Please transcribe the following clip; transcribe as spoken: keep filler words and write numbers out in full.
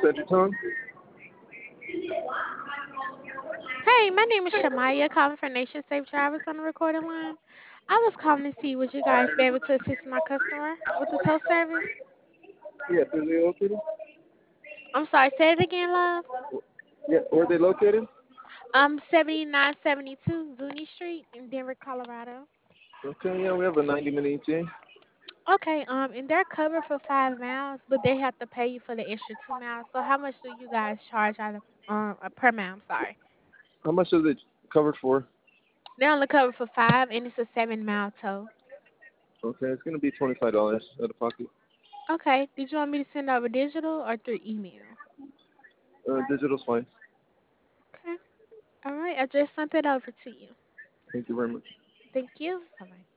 Central Tongue. Hey, my name is Shamaya, calling for Nation Safe Drivers on the recording line. I was calling to see would you guys be able to assist my customer with the tow service? Yes, where they located? I'm sorry, say it again, love. Yeah, where they located? Um, seventy-nine seventy-two Zuni Street in Denver, Colorado. Okay, yeah, we have a ninety minute E T A. Okay, um, and they're covered for five miles, but they have to pay you for the extra two miles. So how much do you guys charge out of um uh, per mile? I'm sorry. How much is it covered for? They're only covered for five, and it's a seven mile tow. Okay, it's gonna be twenty five dollars out of pocket. Okay, did you want me to send over digital or through email? Uh, digital's fine. Okay. All right, I just sent it over to you. Thank you very much. Thank you. Bye bye.